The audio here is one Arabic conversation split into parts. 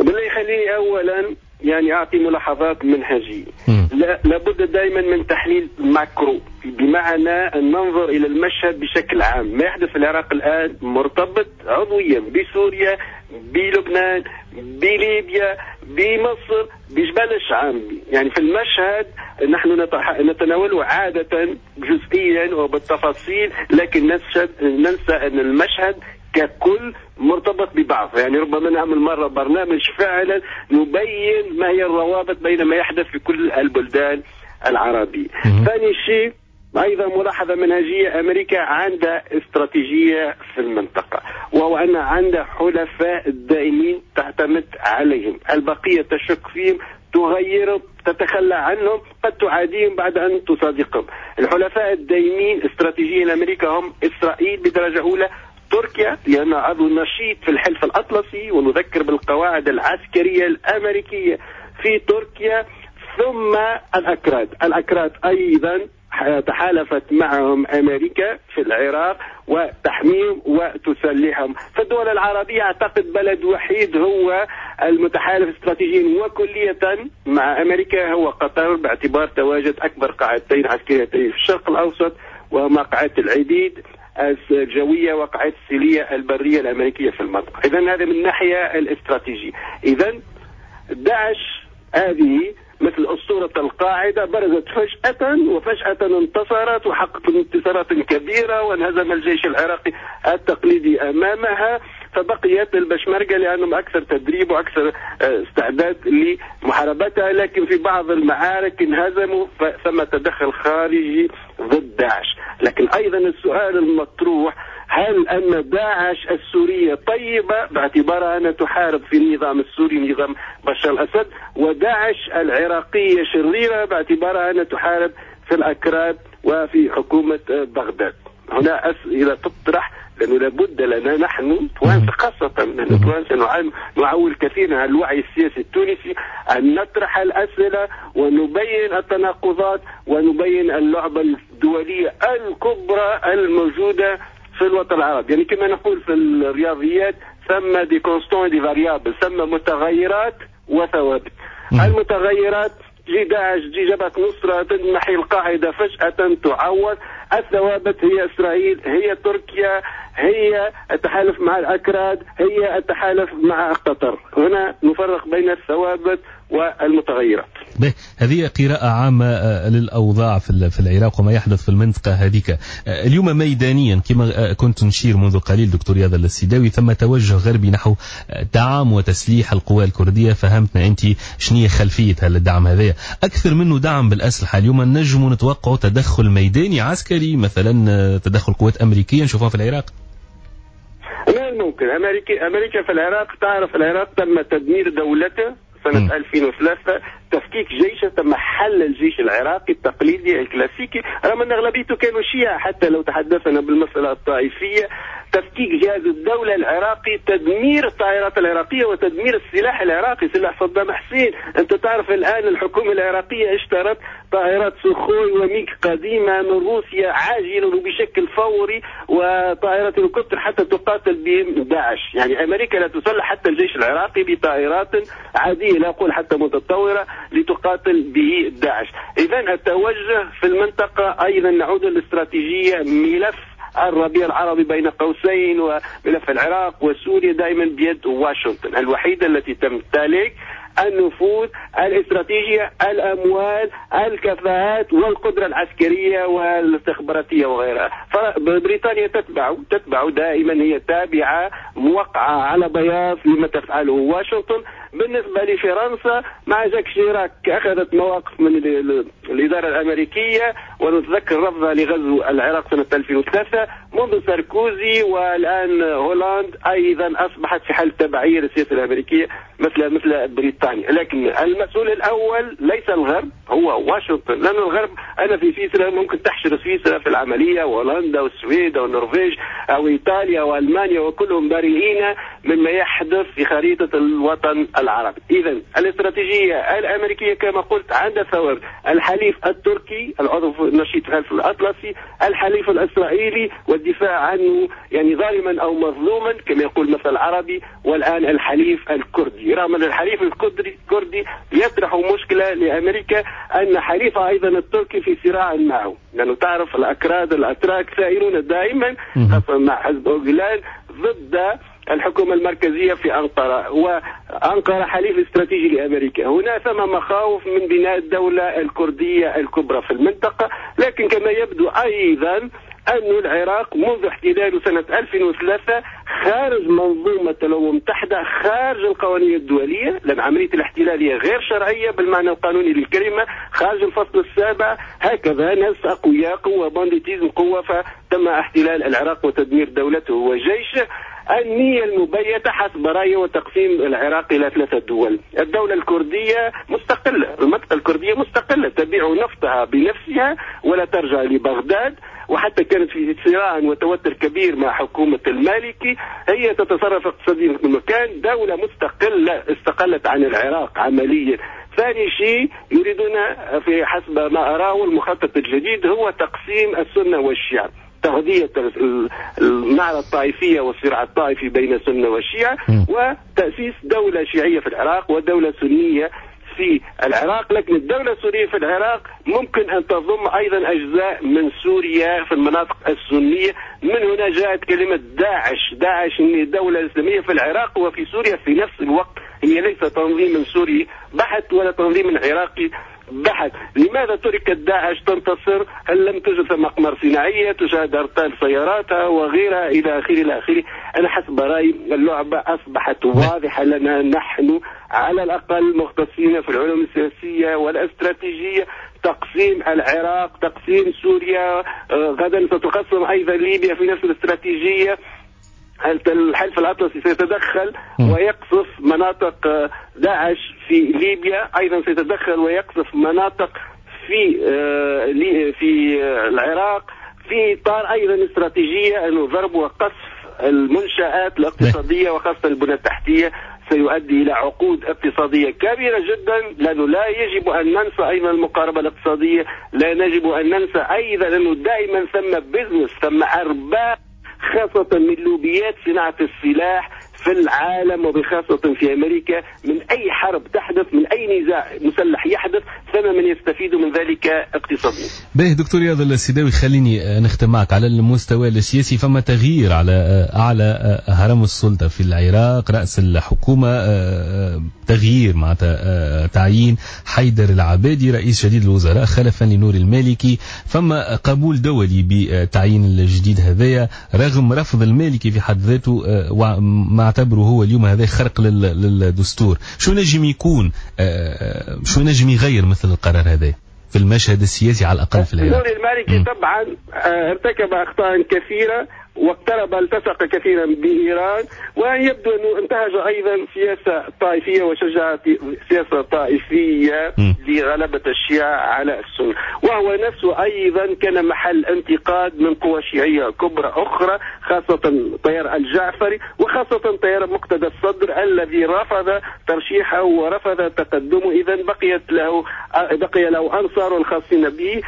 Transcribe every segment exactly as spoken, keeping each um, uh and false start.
بالله يخليني أولا يعني أعطي ملاحظات منهجية. لا لابد دائما من تحليل ماكرو، بمعنى أن ننظر إلى المشهد بشكل عام. ما يحدث في العراق الآن مرتبط عضويا بسوريا، بلبنان، بليبيا، بمصر، بجبال الشعب. يعني في المشهد نحن نتناوله عادة جزئيا وبالتفاصيل، لكن ننسى أن المشهد ككل مرتبط ببعض. يعني ربما نعمل مرة برنامج فعلا نبين ما هي الروابط بين ما يحدث في كل البلدان العربية. ثاني شيء أيضا ملاحظة منهجية، أمريكا عندها استراتيجية في المنطقة، وهو أن عندها حلفاء دائمين تعتمد عليهم، البقية تشك فيهم، تغيرهم، تتخلى عنهم، قد تعاديهم بعد أن تصادقهم. الحلفاء الدائمين استراتيجيا لأمريكا هم إسرائيل بدرجة أولى، تركيا لأن عضو نشيط في الحلف الأطلسي، ونذكر بالقواعد العسكرية الأمريكية في تركيا، ثم الأكراد. الأكراد أيضا تحالفت معهم أمريكا في العراق وتحميهم وتسلحهم. فالدول العربية أعتقد بلد وحيد هو المتحالف استراتيجيا وكلية مع أمريكا هو قطر، باعتبار تواجد أكبر قاعدتين عسكريتين في الشرق الأوسط، وهما قاعدة العديد الجوية وقاعدة السيلية البرية الأمريكية في المنطقة. إذن هذا من الناحية الاستراتيجية. إذن داعش هذه مثل أسطورة القاعدة برزت فجأة، وفجأة انتصرت وحققت انتصارات كبيرة، وانهزم الجيش العراقي التقليدي أمامها، فبقيت البشمركة لأنهم أكثر تدريب وأكثر استعداد لمحاربتها. لكن في بعض المعارك انهزموا، ثم تدخل خارجي ضد داعش. لكن أيضا السؤال المطروح، هل أن داعش السورية طيبة باعتبارها أنها تحارب في النظام السوري نظام بشار الأسد، وداعش العراقية شريرة باعتبارها أنها تحارب في الأكراد وفي حكومة بغداد؟ هنا أسئلة تطرح، لأنه لابد لنا نحن توانسة خاصة نحن توانسة نعول كثيرا على الوعي السياسي التونسي أن نطرح الأسئلة ونبين التناقضات ونبين اللعبة الدولية الكبرى الموجودة في الوطن العربي. يعني كما نقول في الرياضيات ثم دي كونستون دي فاريابل، ثم متغيرات وثوابت. المتغيرات جي داعش، جي جبهة نصرة تنحي القاعدة فجأة تعوض. الثوابت هي إسرائيل، هي تركيا، هي التحالف مع الأكراد، هي التحالف مع قطر. هنا نفرق بين الثوابت والمتغيرات. هذه قراءة عامة للأوضاع في العراق وما يحدث في المنطقة هذيك. اليوم ميدانيا كما كنت نشير منذ قليل دكتور ياض السيداوي، ثم توجه غربي نحو دعم وتسليح القوى الكردية. فهمتنا أنت شنية خلفية هذا الدعم هذا؟ أكثر منه دعم بالأسلحة. اليوم نجم نتوقع تدخل ميداني عسكري، مثلا تدخل قوات أمريكية نشوفها في العراق؟ من ممكن أمريكا أمريكا في العراق. تعرف العراق تم تدمير دولته سنة م. ألفين وثلاثة، تفكيك جيشه، تم حل الجيش العراقي التقليدي الكلاسيكي، رغم أن أغلبيته كانوا شيعة. حتى لو تحدثنا بالمسألة الطائفية، تفكيك جهاز الدولة العراقي، تدمير الطائرات العراقية وتدمير السلاح العراقي، سلاح صدام حسين. أنت تعرف الآن الحكومة العراقية اشترت طائرات سخوي وميك قديمة من روسيا عاجلا وبشكل فوري، وطائرات هليكوبتر حتى تقاتل بهم داعش. يعني أمريكا لا تسلح حتى الجيش العراقي بطائرات عادية، لا أقول حتى متطورة، لتقاتل به داعش. إذن التوجه في المنطقة أيضا نعود للاستراتيجية، ملف الربيع العربي بين قوسين وملف العراق وسوريا دائما بيد واشنطن، الوحيدة التي تمتلك النفوذ الاستراتيجية، الأموال، الكفاءات والقدرة العسكرية والاستخباراتية وغيرها. فبريطانيا تتبع تتبع دائما، هي تابعة موقعة على بياض لما تفعله واشنطن. بالنسبة لفرنسا مع جاك شيراك أخذت مواقف من الإدارة الأمريكية، ونتذكر رفضها لغزو العراق سنة ألفين وثلاثة. منذ ساركوزي والآن هولاند أيضا أصبحت في حال تبعية للسياسة الأمريكية مثل مثل بريطانيا. لكن المسؤول الأول ليس الغرب، هو واشنطن، لأن الغرب أنا في سويسرا ممكن تحشر سويسرا في العملية، وهولندا والسويد والنرويج أو إيطاليا وألمانيا، وكلهم بريئين مما يحدث في خريطة الوطن العربي. إذا الاستراتيجية الأمريكية كما قلت عندها ثوابت: الحليف التركي العضو النشيط في الحلف الأطلسي، الحليف الإسرائيلي والدفاع عنه يعني ظالما أو مظلوما كما يقول مثل العربي، والآن الحليف الكردي. رغم أن الحليف الكردي يطرح مشكلة لأمريكا أن حليفها أيضا التركي في صراع معه، لأنه تعرف الأكراد الأتراك ثائرون دائما خاصة مع حزب أوغلان ضد الحكومة المركزية في أنقرة، وأنقرة حليف استراتيجي لأمريكا. هنا ثم مخاوف من بناء الدولة الكردية الكبرى في المنطقة، لكن كما يبدو أيضا أن العراق منذ احتلاله سنة ألفين وثلاثة خارج منظومة الأمم المتحدة، خارج القوانين الدولية، لأن عملية الاحتلال هي غير شرعية بالمعنى القانوني للكلمة، خارج الفصل السابع. هكذا ناس أقوياء، قوة بانديتيزم، قوة فتم احتلال العراق وتدمير دولته وجيشه. النية المبيتة حسب رأيه وتقسيم العراق إلى ثلاثة دول. الدولة الكردية مستقلة، المنطقة الكردية مستقلة تبيع نفطها بنفسها ولا ترجع لبغداد، وحتى كانت في صراع وتوتر كبير مع حكومة المالكي. هي تتصرف اقتصاديا في المكان، دولة مستقلة استقلت عن العراق عمليا. ثاني شيء يريدون في حسب ما أراه المخطط الجديد هو تقسيم السنة والشيعة، تغذية النعرة الطائفية والصراع الطائفي بين السنة والشيعة، وتأسيس دولة شيعية في العراق ودولة سنية في العراق. لكن الدولة السورية في العراق ممكن أن تضم أيضا أجزاء من سوريا في المناطق السنية. من هنا جاءت كلمة داعش. داعش هي دولة إسلامية في العراق وفي سوريا في نفس الوقت، هي ليس تنظيم سوري بحت ولا تنظيم عراقي بحث. لماذا تركت داعش تنتصر؟ هل لم توجد ثم أقمار صناعية تشاهد أرطال سياراتها وغيرها إلى آخره إلى آخره؟ أنا حسب رأيي اللعبة أصبحت واضحة لنا نحن على الأقل مختصين في العلوم السياسية والاستراتيجية. تقسيم العراق، تقسيم سوريا، غدا ستقسم أيضا ليبيا في نفس الاستراتيجية. الحلف الأطلسي سيتدخل ويقصف مناطق داعش في ليبيا، أيضا سيتدخل ويقصف مناطق في في العراق في إطار أيضا استراتيجية أنه ضرب وقصف المنشآت الاقتصادية وخاصة البنى التحتية سيؤدي إلى عقود اقتصادية كبيرة جدا. لأنه لا يجب أن ننسى أيضا المقاربة الاقتصادية، لا يجب أن ننسى أيضا أنه دائما ثم بزنس، ثم أرباح خاصة من لوبيات صناعة السلاح في العالم وبخاصة في أمريكا. من أي حرب تحدث، من أي نزاع مسلح يحدث، ثم من يستفيد من ذلك اقتصاديا. باهي دكتور رياض السيداوي، خليني نختم معك على المستوى السياسي. فما تغيير على أعلى هرم السلطة في العراق، رأس الحكومة تغيير مع تعيين حيدر العبادي رئيس جديد الوزراء خلفا لنور المالكي. فما قبول دولي بتعيين الجديد هذايا رغم رفض المالكي في حد ذاته، وما اعتبره هو اليوم هذا خرق للدستور. شو نجم يكون، شو نجم يغير مثل القرار هذا في المشهد السياسي على الأقل في العراق؟ نور المالكي طبعا ارتكب أخطاء كثيرة واقترب التصق كثيرا بإيران، ويبدو أنه انتهج أيضا سياسة طائفية وشجع سياسة طائفية لغلبة الشيعة على السنة، وهو نفسه أيضا كان محل انتقاد من قوى شيعية كبرى أخرى، خاصة طيار الجعفري وخاصة طيار مقتدى الصدر الذي رفض ترشيحه ورفض تقدمه. إذا بقيت له بقي له أنصار الخاصين به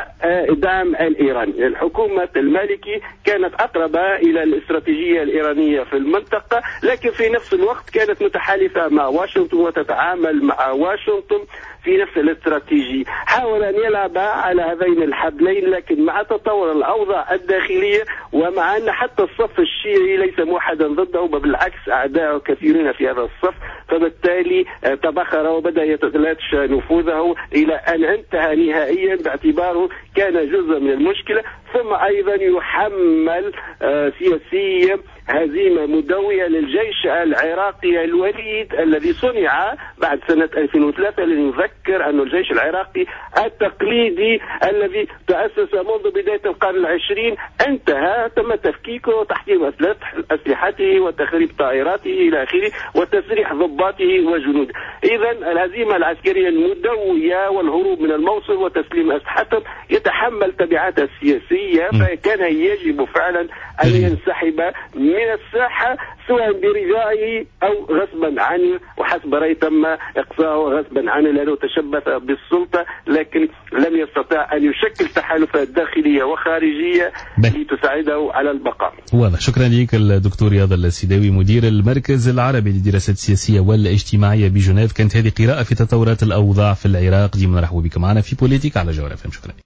ودعم الإيراني. الحكومة المالكي كانت أقرب إلى الاستراتيجية الإيرانية في المنطقة، لكن في نفس الوقت كانت متحالفة مع واشنطن وتتعامل مع واشنطن في نفس الاستراتيجي. حاول أن يلعب على هذين الحبلين، لكن مع تطور الأوضاع الداخلية ومع أن حتى الصف الشيعي ليس موحدا ضده، بل بالعكس أعداء كثيرين في هذا الصف، فبالتالي تبخر وبدأ يتلاشى نفوذه إلى أن انتهى نهائيا باعتباره كان جزء من المشكلة. ثم أيضا يحمل سياسيا هزيمة مدوية للجيش العراقي الوليد الذي صنع بعد سنة ألفين وثلاثة. لنذكر أن الجيش العراقي التقليدي الذي تأسس منذ بداية القرن العشرين انتهى، تم تفكيكه وتحطيم أسلحته وتخريب طائراته إلى آخره وتسريح ضباطه وجنوده. إذا الهزيمة العسكرية المدوية والهروب من الموصل وتسليم أسلحتهم يتحمل تبعاتها السياسية، فكان يجب فعلا أن ينسحب من من الساحة سواء برضائه أو غصبا عنه، وحسب رأي تم إقصاؤه غصبا عنه لأنه تشبث بالسلطة، لكن لم يستطع أن يشكل تحالفات داخلية وخارجية لتساعده على البقاء. واضح. شكرا لك الدكتور رياض السيداوي مدير المركز العربي للدراسات السياسية والاجتماعية بجنيف. كانت هذه قراءة في تطورات الأوضاع في العراق. ديما نرحب بك معنا في بوليتيك على جوهر اف ام. شكرا.